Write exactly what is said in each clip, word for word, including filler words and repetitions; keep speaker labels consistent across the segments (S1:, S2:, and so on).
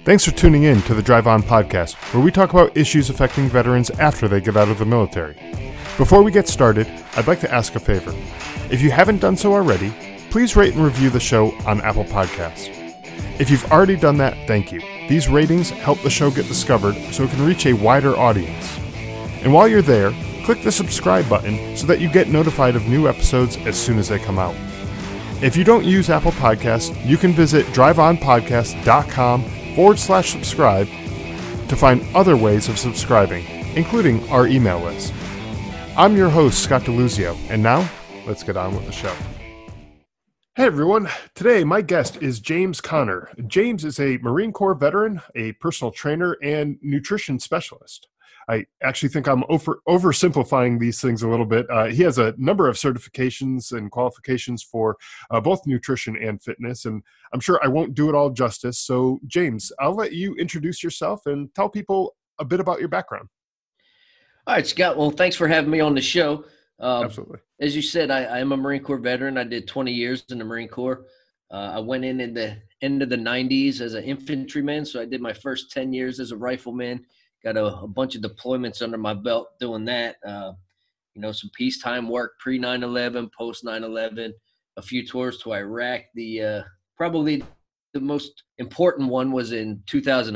S1: Thanks for tuning in to the Drive On podcast, where we talk about issues affecting veterans after they get out of the military. Before we get started, I'd like to ask a favor. If you haven't done so already, please rate and review the show on Apple Podcasts. If you've already done that, thank you. These ratings help the show get discovered so it can reach a wider audience. And while you're there, click the subscribe button so that you get notified of new episodes as soon as they come out. If you don't use Apple Podcasts, you can visit driveonpodcast.com forward slash subscribe to find other ways of subscribing, including our email list. I'm your host, Scott DeLuzio, and now let's get on with the show. Hey everyone, today my guest is James Conner. James is a Marine Corps veteran, a personal trainer, and nutrition specialist. I actually think I'm over oversimplifying these things a little bit. Uh, he has a number of certifications and qualifications for uh, both nutrition and fitness, and I'm sure I won't do it all justice. So, James, I'll let you introduce yourself and tell people a bit about your background.
S2: All right, Scott. Well, thanks for having me on the show. Um,
S1: Absolutely.
S2: As you said, I, I am a Marine Corps veteran. I did twenty years in the Marine Corps. Uh, I went in in the end of the nineties as an infantryman, so I did my first ten years as a rifleman. Got a, a bunch of deployments under my belt doing that. Uh, you know, some peacetime work, pre nine eleven, post nine eleven, a few tours to Iraq. The uh, probably the most important one was in two thousand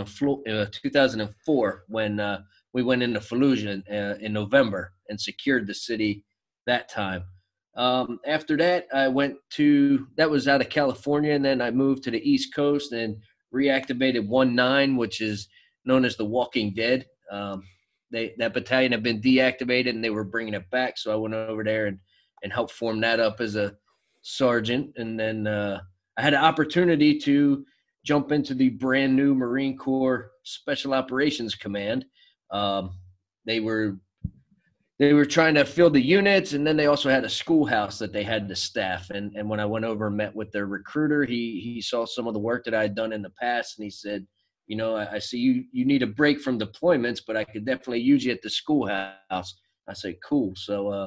S2: four when uh, we went into Fallujah uh, in November and secured the city that time. Um, after that, I went to – that was out of California, and then I moved to the East Coast and reactivated one nine, which is – known as the Walking Dead. Um, they that battalion had been deactivated and they were bringing it back. So I went over there and, and helped form that up as a sergeant. And then uh, I had an opportunity to jump into the brand new Marine Corps Special Operations Command. Um, they were they were trying to fill the units, and then they also had a schoolhouse that they had to staff. And and when I went over and met with their recruiter, he he saw some of the work that I had done in the past, and he said, you know, I, I see you, you need a break from deployments, but I could definitely use you at the schoolhouse. I said, cool. So uh,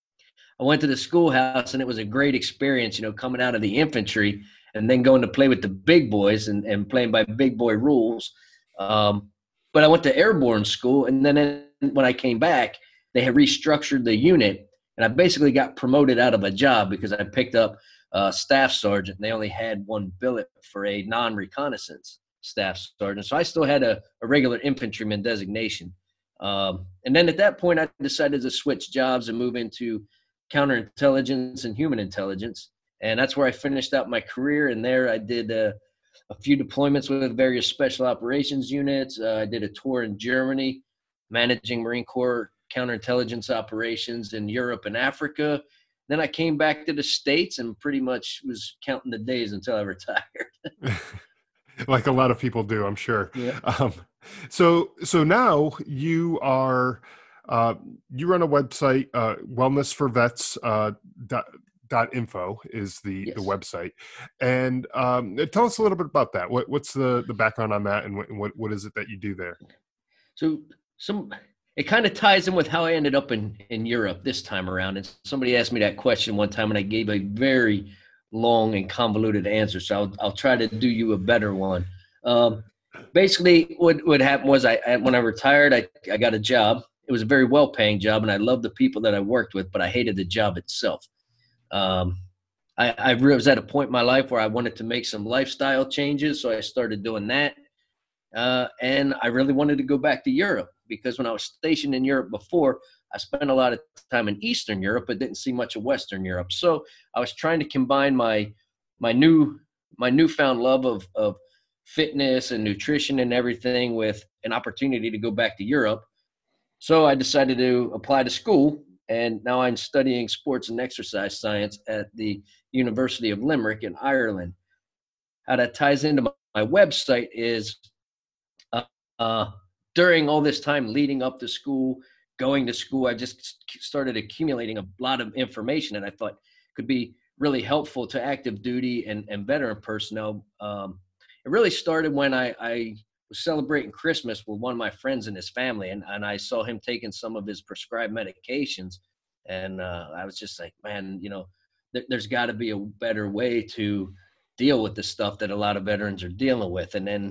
S2: I went to the schoolhouse, and it was a great experience, you know, coming out of the infantry and then going to play with the big boys and, and playing by big boy rules. Um, but I went to airborne school, and then when I came back, they had restructured the unit, and I basically got promoted out of a job because I picked up a staff sergeant, and they only had one billet for a non-reconnaissance staff sergeant. So I still had a, a regular infantryman designation. Um, and then at that point, I decided to switch jobs and move into counterintelligence and human intelligence. And that's where I finished out my career. And there I did uh, a few deployments with various special operations units. Uh, I did a tour in Germany, managing Marine Corps counterintelligence operations in Europe and Africa. Then I came back to the States and pretty much was counting the days until I retired.
S1: Like a lot of people do, I'm sure.
S2: Yeah.
S1: Um, so, so now you are, uh, you run a website, uh, wellness for vets, uh, dot, dot info is the,
S2: Yes.
S1: the website. And, um, tell us a little bit about that. What, what's the, the background on that, and what, what, what is it that you do there?
S2: So some, it kind of ties in with how I ended up in, in Europe this time around. And somebody asked me that question one time, and I gave a very long and convoluted answer, so I'll, I'll try to do you a better one. Um, basically, what what happened was I, I when I retired, I, I got a job. It was a very well-paying job, and I loved the people that I worked with, but I hated the job itself. Um, I, I was at a point in my life where I wanted to make some lifestyle changes, so I started doing that. Uh, and I really wanted to go back to Europe because when I was stationed in Europe before, I spent a lot of time in Eastern Europe, but didn't see much of Western Europe. So I was trying to combine my my new my newfound love of of fitness and nutrition and everything with an opportunity to go back to Europe. So I decided to apply to school, and now I'm studying sports and exercise science at the University of Limerick in Ireland. How that ties into my, my website is uh, uh, during all this time leading up to school, going to school, I just started accumulating a lot of information that I thought could be really helpful to active duty and, and veteran personnel. Um, it really started when I, I was celebrating Christmas with one of my friends and his family, and, and I saw him taking some of his prescribed medications. And uh, I was just like, man, you know, th- there's got to be a better way to deal with the stuff that a lot of veterans are dealing with. And then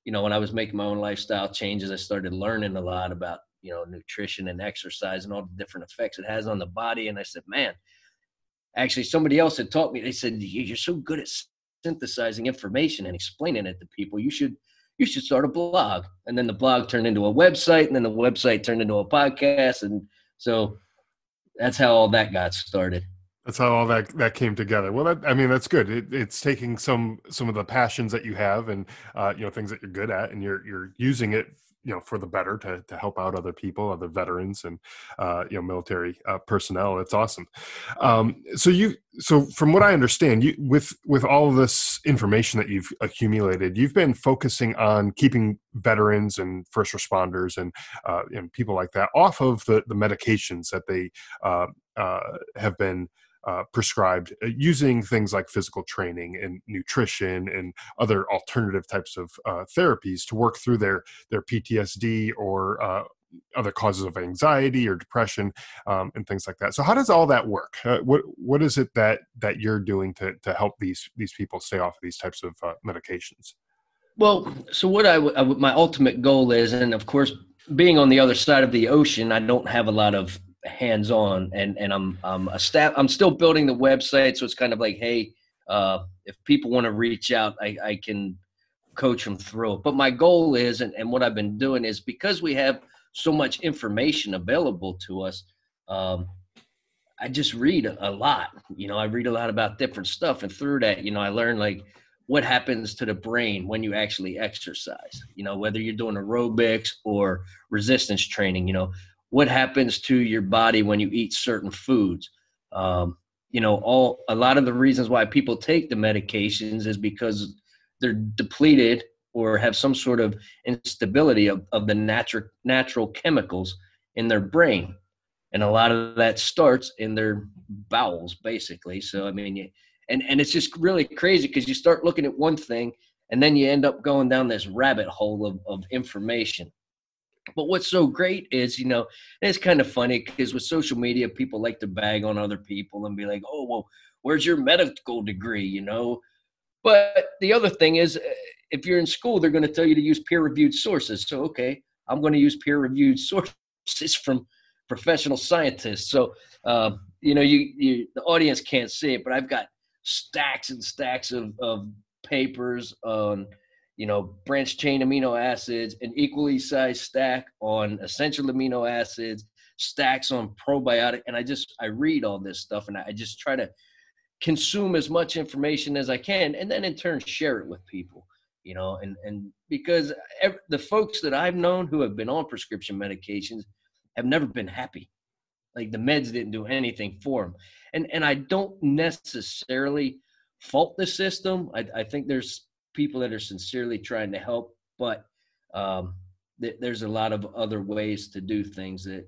S2: you know, when I was making my own lifestyle changes, I started learning a lot about, you know, nutrition and exercise and all the different effects it has on the body. And I said, man, actually somebody else had taught me, they said, you're so good at synthesizing information and explaining it to people. You should, you should start a blog. And then the blog turned into a website, and then the website turned into a podcast. And so that's how all that got started.
S1: That's how all that that came together. Well, that, I mean, that's good. It, it's taking some some of the passions that you have, and uh, you know, things that you're good at, and you're you're using it, you know, for the better, to to help out other people, other veterans, and uh, you know, military uh, personnel. It's awesome. Um, so you, so from what I understand, you with with all of this information that you've accumulated, you've been focusing on keeping veterans and first responders and uh, and people like that off of the the medications that they uh, uh, have been Uh, prescribed, uh, using things like physical training and nutrition and other alternative types of uh, therapies to work through their their P T S D or uh, other causes of anxiety or depression, um, and things like that. So how does all that work? Uh, what what is it that that you're doing to to help these these people stay off of these types of uh, medications?
S2: Well, so what I, w- I w- my ultimate goal is, and of course, being on the other side of the ocean, I don't have a lot of hands-on, and and I'm I'm a staff. I'm still building the website, so it's kind of like, hey, uh, if people want to reach out, I, I can coach them through it. But my goal is, and, and what I've been doing is, because we have so much information available to us, um, I just read a, a lot. You know, I read a lot about different stuff, and through that, you know, I learn like what happens to the brain when you actually exercise. You know, whether you're doing aerobics or resistance training, you know, what happens to your body when you eat certain foods. Um, you know, all a lot of the reasons why people take the medications is because they're depleted or have some sort of instability of, of the natural natural chemicals in their brain. And a lot of that starts in their bowels, basically. So, I mean, you, and, and it's just really crazy because you start looking at one thing and then you end up going down this rabbit hole of, of information. But what's so great is, you know, and it's kind of funny because with social media, people like to bag on other people and be like, oh, well, where's your medical degree, you know? But the other thing is, if you're in school, they're going to tell you to use peer-reviewed sources. So, okay, I'm going to use peer-reviewed sources from professional scientists. So, uh, you know, you, you the audience can't see it, but I've got stacks and stacks of, of papers on, you know, branched chain amino acids, an equally sized stack on essential amino acids, stacks on probiotic. And I just, I read all this stuff and I just try to consume as much information as I can, and then in turn share it with people, you know, and, and because ev- the folks that I've known who have been on prescription medications have never been happy. Like the meds didn't do anything for them. And, and I don't necessarily fault the system. I, I think there's people that are sincerely trying to help, but um, th- there's a lot of other ways to do things that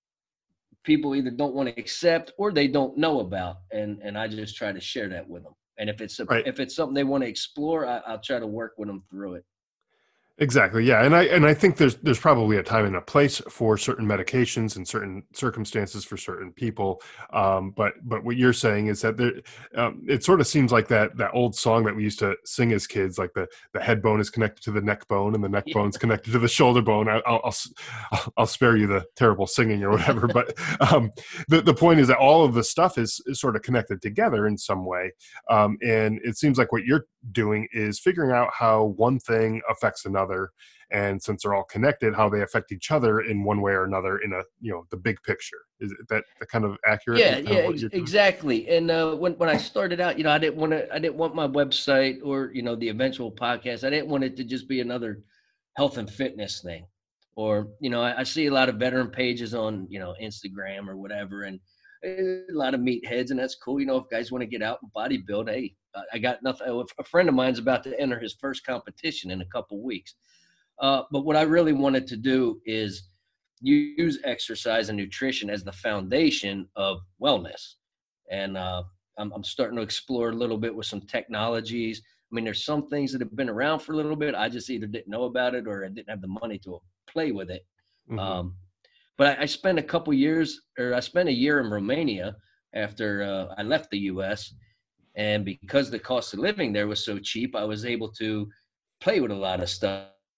S2: people either don't want to accept or they don't know about. And, and I just try to share that with them. And if it's, a,
S1: Right.
S2: if it's something they want to explore, I, I'll try to work with them through it.
S1: Exactly. Yeah. And I, and I think there's, there's probably a time and a place for certain medications and certain circumstances for certain people. Um, but, but what you're saying is that there, um, it sort of seems like that, that old song that we used to sing as kids, like the, the head bone is connected to the neck bone and the neck
S2: Yeah.
S1: bone's connected to the shoulder bone. I, I'll, I'll, I'll spare you the terrible singing or whatever. But um, the, the point is that all of the stuff is, is sort of connected together in some way. Um, and it seems like what you're doing is figuring out how one thing affects another, and since they're all connected, how they affect each other in one way or another in a, you know, the big picture. Is that the kind of accurate?
S2: Yeah,
S1: kind
S2: yeah,
S1: of what
S2: ex-
S1: you're doing?
S2: exactly. And uh, when when I started out, you know, I didn't want to, I didn't want my website or, you know, the eventual podcast, I didn't want it to just be another health and fitness thing. Or, you know, I, I see a lot of veteran pages on, you know, Instagram or whatever, and a lot of meatheads, and that's cool. You know, if guys want to get out and bodybuild, hey, I I got nothing. A friend of mine's about to enter his first competition in a couple weeks. Uh, but what I really wanted to do is use exercise and nutrition as the foundation of wellness. And uh, I'm, I'm starting to explore a little bit with some technologies. I mean, there's some things that have been around for a little bit. I just either didn't know about it or I didn't have the money to play with it.
S1: Mm-hmm.
S2: Um, but I, I spent a couple years, or I spent a year in Romania after uh, I left the U S. And because the cost of living there was so cheap, I was able to play with a lot of stuff.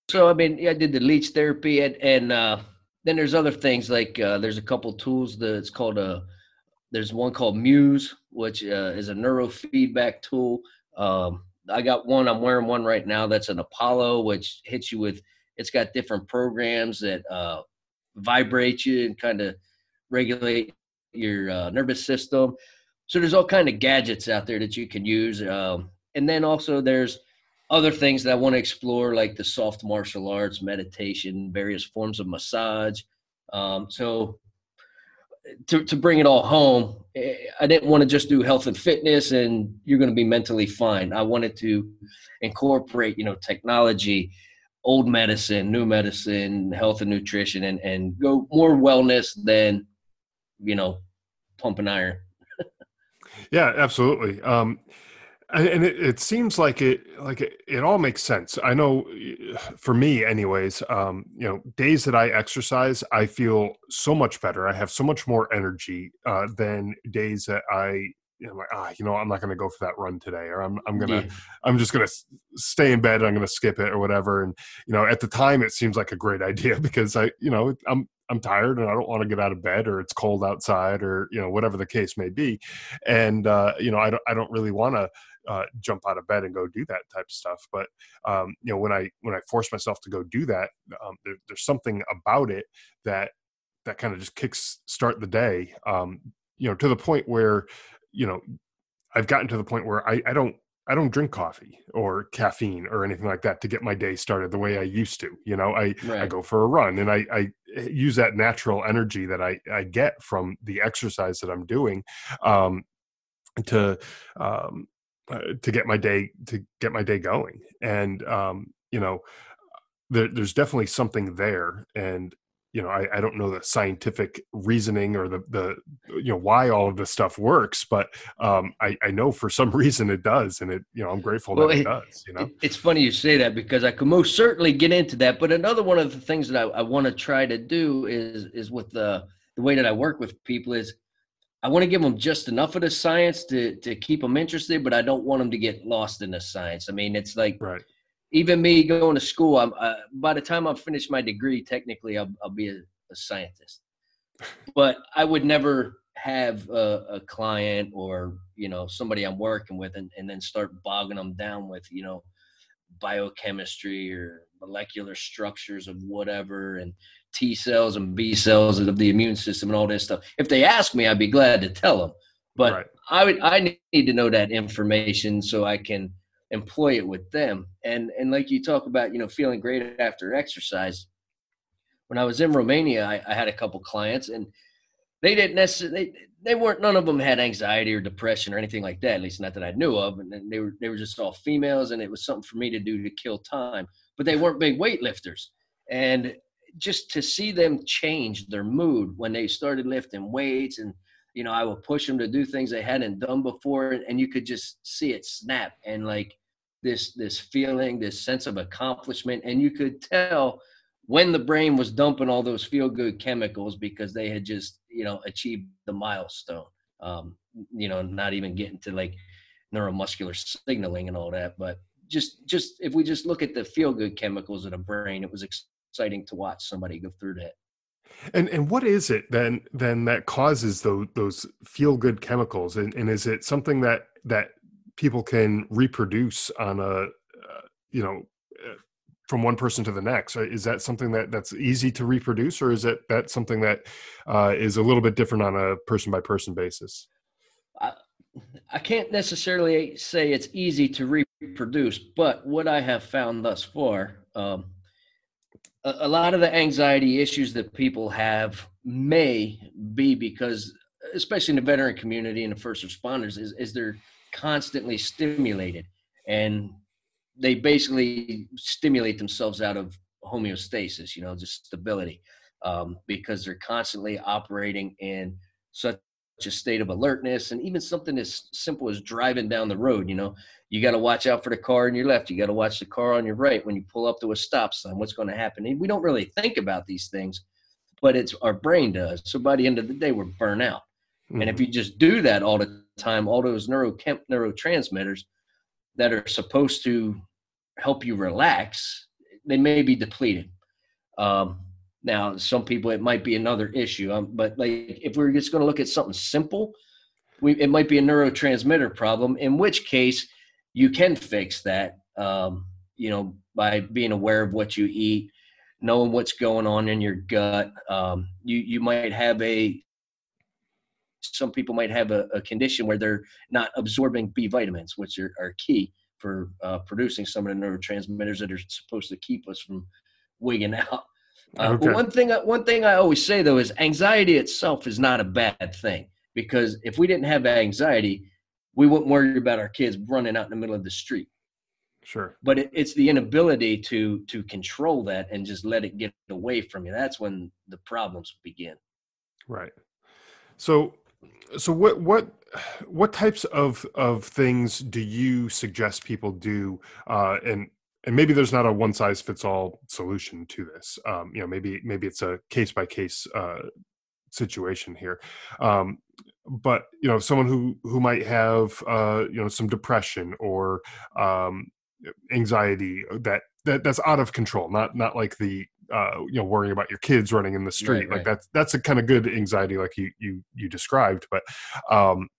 S2: so I mean, yeah, I did the leech therapy, and and uh, then there's other things like uh, there's a couple tools that it's called a. There's one called Muse, which uh, is a neurofeedback tool. Um, I got one. I'm wearing one right now. That's an Apollo, which hits you with. It's got different programs that uh, vibrate you and kind of regulate your uh, nervous system. So there's all kind of gadgets out there that you can use. Um, and then also there's other things that I want to explore, like the soft martial arts, meditation, various forms of massage. Um, so to, to bring it all home, I didn't want to just do health and fitness and you're going to be mentally fine. I wanted to incorporate, you know, technology, old medicine, new medicine, health and nutrition, and, and go more wellness than, you know, pumping iron.
S1: Yeah, absolutely. Um, and it, it seems like it, like it, it all makes sense. I know for me anyways, um, you know, days that I exercise, I feel so much better. I have so much more energy, uh, than days that I, you know, like, ah, you know, I'm not going to go for that run today, or I'm, I'm going to,
S2: Yeah.
S1: I'm just going to stay in bed. I'm going to skip it or whatever. And, you know, at the time it seems like a great idea because I, you know, I'm, I'm tired and I don't want to get out of bed, or it's cold outside, or, you know, whatever the case may be. And, uh, you know, I don't, I don't really want to, uh, jump out of bed and go do that type of stuff. But, um, you know, when I, when I force myself to go do that, um, there, there's something about it that, that kind of just kicks start the day, um, you know, to the point where, you know, I've gotten to the point where I, I don't, I don't drink coffee or caffeine or anything like that to get my day started the way I used to. You know, I,
S2: Right.
S1: I go for a run and I, I use that natural energy that I, I get from the exercise that I'm doing, um, to, um, uh, to get my day, to get my day going. And, um, you know, there, there's definitely something there. And, you know, I, I don't know the scientific reasoning or the, the, you know, why all of this stuff works, but, um, I, I know for some reason it does. And it, you know, I'm grateful
S2: Well,
S1: that it
S2: it,
S1: does, you know?
S2: it, it's funny you say that because I could most certainly get into that. But another one of the things that I, I want to try to do is is with the the way that I work with people is I want to give them just enough of the science to to keep them interested, but I don't want them to get lost in the science. I mean, it's like
S1: Right.
S2: even me going to school. I'm uh, by the time I've finished my degree, technically I'll, I'll be a, a scientist, but I would never have a, a client or you know somebody I'm working with and, and then start bogging them down with you know biochemistry or molecular structures of whatever and T cells and B cells of the immune system and all this stuff. If they ask me, I'd be glad to tell them. But
S1: Right.
S2: I would I need to know that information so I can employ it with them. And and like you talk about, you know, feeling great after exercise. When I was in Romania, I, I had a couple clients and they didn't necessarily they, they weren't none of them had anxiety or depression or anything like that, at least not that I knew of. And they were they were just all females and it was something for me to do to kill time. But they weren't big weightlifters. And just to see them change their mood when they started lifting weights and you know, I would push them to do things they hadn't done before and you could just see it snap and like this this feeling, this sense of accomplishment. And you could tell when the brain was dumping all those feel-good chemicals because they had just, you know, achieved the milestone. Um, you know, not even getting to like neuromuscular signaling and all that, but just just if we just look at the feel-good chemicals in the brain, it was exciting to watch somebody go through that.
S1: And and what is it then then that causes those those feel good chemicals? And and is it something that that people can reproduce on a uh, you know uh, from one person to the next? Or is that something that that's easy to reproduce, or is it that something that uh, is a little bit different on a person by person basis?
S2: I, I can't necessarily say it's easy to reproduce, but what I have found thus far, um, a, a lot of the anxiety issues that people have may be because, especially in the veteran community and the first responders, is, is they're constantly stimulated and they basically stimulate themselves out of homeostasis, you know, just stability, um, because they're constantly operating in such a state of alertness. And even something as simple as driving down the road, you know, you got to watch out for the car on your left. You got to watch the car on your right. When you pull up to a stop sign, what's going to happen? And we don't really think about these things, but it's our brain does. So by the end of the day, we're burnt out. Mm-hmm. And if you just do that all the time, all those neurochem- neurotransmitters that are supposed to help you relax they may be depleted. Um, now, some people, it might be another issue. Um, but like, if we're just going to look at something simple, we, it might be a neurotransmitter problem, in which case you can fix that, um, you know, by being aware of what you eat, knowing what's going on in your gut. Um, you, you might have a, some people might have a, a condition where they're not absorbing B vitamins, which are, are key for uh, producing some of the neurotransmitters that are supposed to keep us from wigging out. Uh,
S1: Okay.
S2: but one thing, one thing I always say though is anxiety itself is not a bad thing, because if we didn't have anxiety, we wouldn't worry about our kids running out in the middle of the street.
S1: Sure.
S2: But it, it's the inability to to control that and just let it get away from you. That's when the problems begin.
S1: Right. So, so what what what types of of things do you suggest people do? Uh, and and maybe there's not a one size fits all solution to this. Um, you know, maybe maybe it's a case by case situation here. Um, but you know, someone who who might have uh, you know, some depression or um, anxiety that, that that's out of control, not not like the uh, you know, worrying about your kids running in the street.
S2: Right,
S1: Like
S2: right.
S1: that's that's a kind of good anxiety, like you you you described. But um,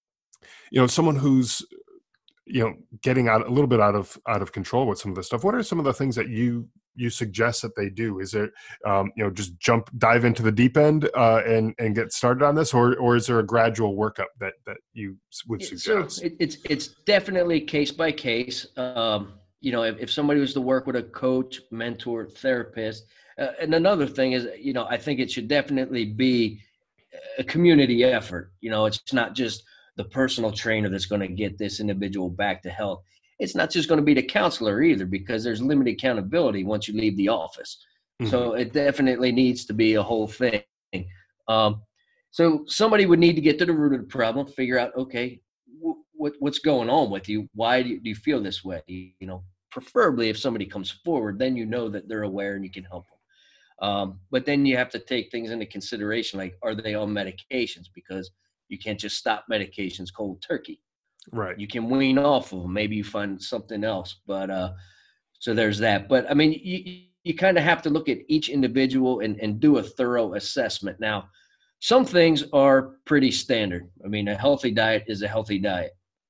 S1: you know, someone who's, you know, getting out a little bit out of out of control with some of this stuff. What are some of the things that you you suggest that they do? Is it um, you know, just jump dive into the deep end uh, and and get started on this, or or is there a gradual workup that that you would
S2: So
S1: suggest?
S2: it, it's it's definitely case by case. Um, you know, if, if somebody was to work with a coach, mentor, therapist, uh, and another thing is, you know, I think it should definitely be a community effort. You know, it's not just the personal trainer that's going to get this individual back to health. It's not just going to be the counselor either, because there's limited accountability once you leave the office.
S1: Hmm.
S2: So it definitely needs to be a whole thing. Um, so somebody would need to get to the root of the problem, figure out, okay, w- what what's going on with you? Why do you, do you feel this way? You know, preferably if somebody comes forward, then you know that they're aware and you can help them. Um, but then you have to take things into consideration, like, are they on medications? Because you can't just stop medications cold turkey.
S1: Right.
S2: You can wean off of them. Maybe you find something else. But uh, so there's that. But I mean, you, you kind of have to look at each individual and, and do a thorough assessment. Now, some things are pretty standard. I mean, a healthy diet is a healthy diet,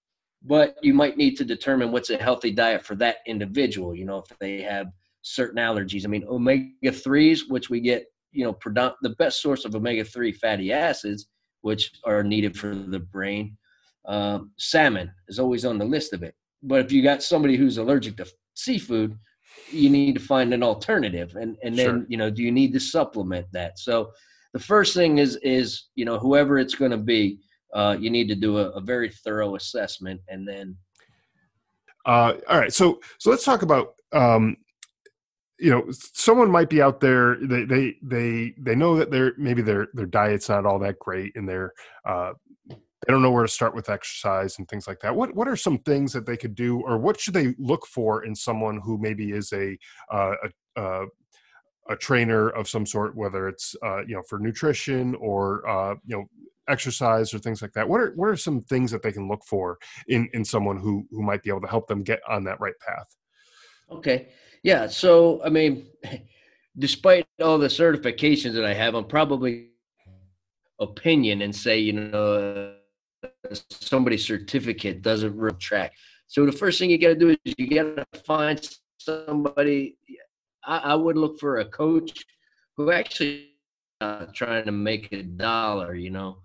S2: but you might need to determine what's a healthy diet for that individual. You know, if they have certain allergies. I mean, omega threes, which we get, you know, predom- the best source of omega three fatty acids, which are needed for the brain. Um, salmon is always on the list of it. But if you got somebody who's allergic to seafood, you need to find an alternative. And and then,
S1: Sure.
S2: you know, do you need to supplement that? So the first thing is, is you know, whoever it's going to be, uh, you need to do a, a very thorough assessment. And then
S1: Uh, all right. So so let's talk about um, you know, someone might be out there, they they they they know that their maybe their their diet's not all that great, and they're uh they don't know where to start with exercise and things like that. What what are some things that they could do, or what should they look for in someone who maybe is a uh, a, a a trainer of some sort, whether it's uh, you know, for nutrition or uh, you know, exercise or things like that? What are what are some things that they can look for in in someone who who might be able to help them get on that right path?
S2: okay. Yeah. So, I mean, despite all the certifications that I have, I'm probably opinion and say, you know, somebody's certificate doesn't really track. So the first thing you got to do is you got to find somebody. I, I would look for a coach who actually uh, trying to make a dollar, you know,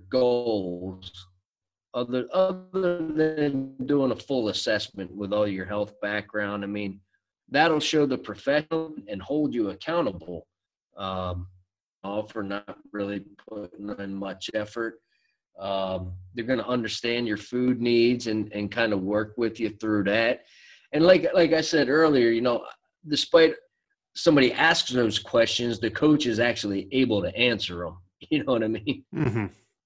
S2: goals other other than doing a full assessment with all your health background. I mean, that'll show the professional and hold you accountable, um, all for not really putting in much effort. Um, they're going to understand your food needs and and kind of work with you through that. And like like I said earlier, you know, despite somebody asks those questions, the coach is actually able to answer them. You know what I mean?
S1: Hmm.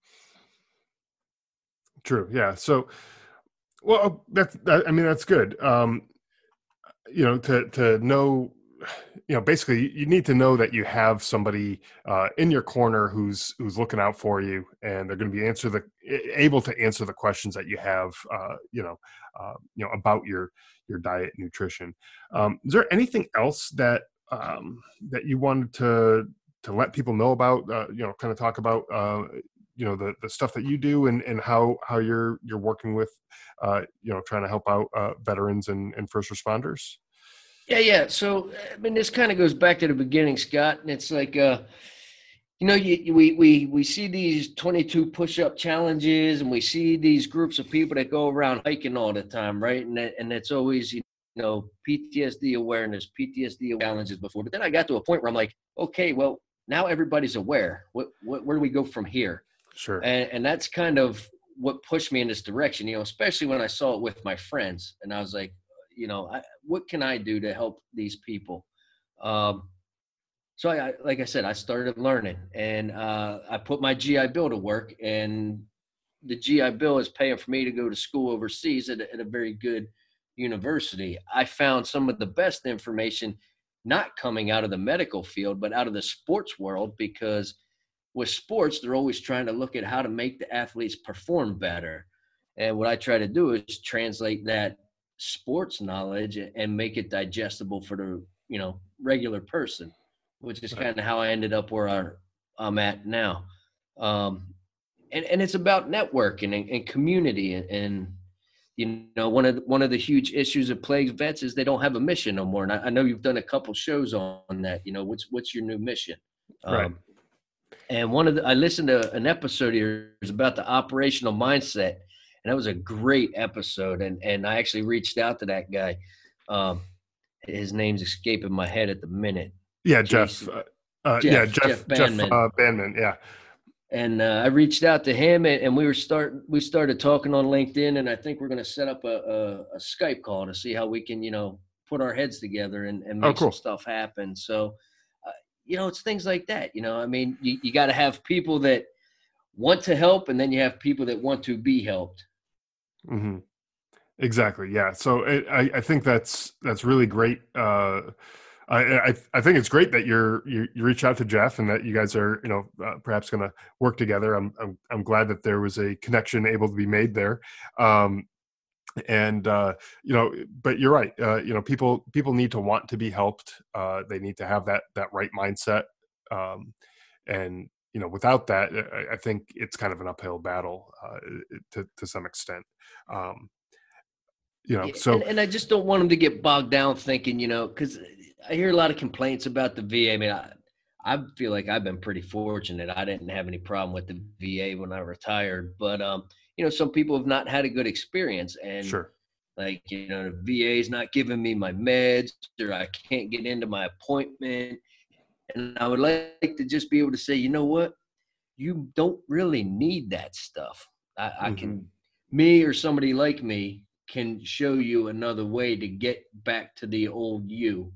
S1: True. Yeah. So, well, that's that, I mean, that's good. Um, you know, to to know. you know, basically you need to know that you have somebody uh, in your corner who's who's looking out for you, and they're going to be answer the able to answer the questions that you have, uh, you know, uh, you know, about your your diet and nutrition. Um, is there anything else that um, that you wanted to to let people know about? Uh, you know, kind of talk about. Uh, you know, the, the stuff that you do, and, and how, how you're, you're working with, uh, you know, trying to help out, uh, veterans and, and first responders.
S2: Yeah. Yeah. So, I mean, this kind of goes back to the beginning, Scott, and it's like, uh, you know, you, we, we, we see these twenty-two push-up challenges, and we see these groups of people that go around hiking all the time. Right. And that, and it's always, you know, P T S D awareness, P T S D challenges before, but then I got to a point where I'm like, okay, well, now everybody's aware. What, what, where do we go from here?
S1: Sure.
S2: And, and that's kind of what pushed me in this direction, you know, especially when I saw it with my friends. And I was like, you know, I, what can I do to help these people? Um, so I, I, like I said, I started learning, and uh, I put my G I Bill to work, and the G I Bill is paying for me to go to school overseas at a, at a very good university. I found some of the best information not coming out of the medical field, but out of the sports world, because with sports, they're always trying to look at how to make the athletes perform better. And what I try to do is translate that sports knowledge and make it digestible for the, you know, regular person, which is kind of how I ended up where I, I'm at now. Um, and, and it's about networking and, and community. And, and, you know, one of the, one of the huge issues that plagues vets is they don't have a mission no more. And I, I know you've done a couple shows on, on that. You know, what's what's your new mission?
S1: Right.
S2: Um, And one of the, I listened to an episode here about the operational mindset, and that was a great episode. And and I actually reached out to that guy. Um, his name's escaping my head at the minute.
S1: Yeah,
S2: Jason,
S1: Jeff. Uh, uh,
S2: Jeff.
S1: Yeah, Jeff.
S2: Jeff Bandman.
S1: Jeff uh, Bandman. Yeah.
S2: And uh, I reached out to him, and, and we were start we started talking on LinkedIn, and I think we're going to set up a, a, a Skype call to see how we can, you know, put our heads together and, and make
S1: Oh, cool.
S2: some stuff happen. So. You know, it's things like that. You know, I mean, you, you got to have people that want to help, and then you have people that want to be helped.
S1: Mm-hmm. Exactly. Yeah. So it, I, I think that's, that's really great. Uh, I, I, I think it's great that you're, you, you reach out to Jeff, and that you guys are, you know, uh, perhaps going to work together. I'm, I'm, I'm glad that there was a connection able to be made there. Um, And, uh, you know, but you're right. Uh, you know, people, people need to want to be helped. Uh, they need to have that, that right mindset. Um, and, you know, without that, I, I think it's kind of an uphill battle, uh, to, to some extent. Um, you know, so.
S2: And, and I just don't want them to get bogged down thinking, you know, cause I hear a lot of complaints about the V A. I mean, I, I feel like I've been pretty fortunate. I didn't have any problem with the V A when I retired, but, um, you know, some people have not had a good experience, and
S1: Sure.
S2: like, you know, the V A is not giving me my meds, or I can't get into my appointment. And I would like to just be able to say, you know what, you don't really need that stuff. I, I
S1: Mm-hmm.
S2: can, me or somebody like me can show you another way to get back to the old you,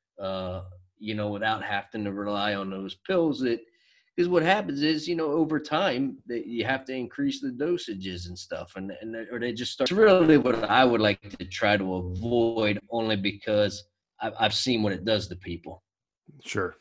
S2: uh, you know, without having to rely on those pills that, because what happens is, you know, over time that you have to increase the dosages and stuff, and and or they just start. It's really what I would like to try to avoid, only because I've, I've seen what it does to people.
S1: Sure.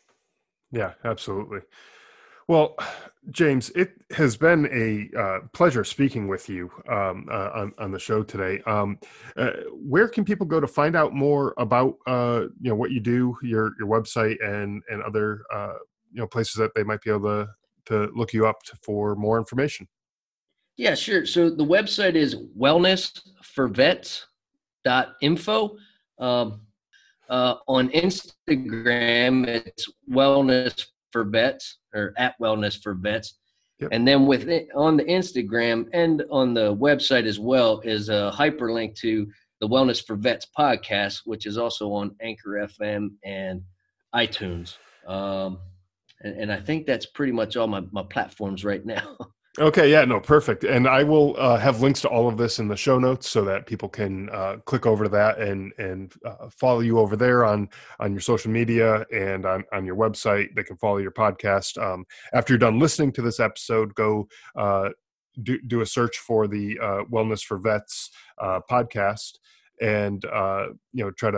S1: Yeah, absolutely. Well, James, it has been a uh, pleasure speaking with you um, uh, on, on the show today. Um, uh, where can people go to find out more about uh, you know, what you do, your your website, and and other uh, you know, places that they might be able to to look you up to, for more information?
S2: Yeah, sure. So the website is wellness for vets dot info. Um, uh, on Instagram, it's wellness for vets, or at wellness for vets.
S1: Yep.
S2: And then with it, on the Instagram and on the website as well, is a hyperlink to the Wellness for Vets podcast, which is also on Anchor F M and iTunes. Um, and, and I think that's pretty much all my, my platforms right now.
S1: Okay. Yeah, no, perfect. And I will uh, have links to all of this in the show notes so that people can uh, click over to that and, and uh, follow you over there on, on your social media and on, on your website. They can follow your podcast. Um, after you're done listening to this episode, go uh, do, do a search for the uh, Wellness for Vets uh, podcast, and, uh, you know, try to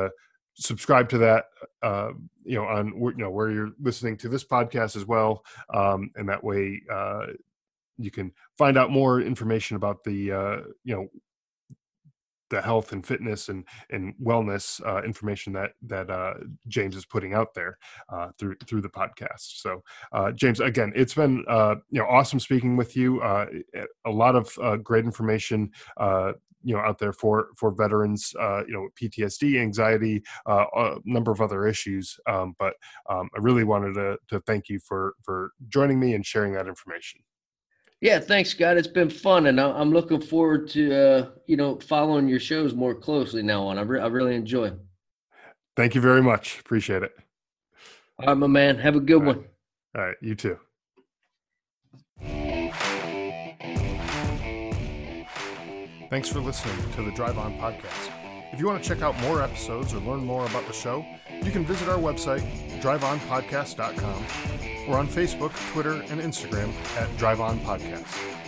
S1: subscribe to that, uh, you know, on, you know, where you're listening to this podcast as well. Um, and that way uh, you can find out more information about the, uh, you know, the health and fitness and, and wellness uh, information that, that uh, James is putting out there uh, through, through the podcast. So uh, James, again, it's been, uh, you know, awesome speaking with you. Uh, a lot of uh, great information, uh, you know, out there for, for veterans, uh, you know, P T S D, anxiety, uh, a number of other issues. Um, but um, I really wanted to, to thank you for, for joining me and sharing that information.
S2: Yeah, thanks, Scott. It's been fun, and I'm looking forward to uh, you know, following your shows more closely now on. I, re- I really enjoy them.
S1: Thank you very much. Appreciate it.
S2: All right, my man. Have a good
S1: All
S2: one.
S1: right. All right, you too. Thanks for listening to the Drive On Podcast. If you want to check out more episodes or learn more about the show, you can visit our website, drive on podcast dot com, or on Facebook, Twitter, and Instagram at Drive On Podcast.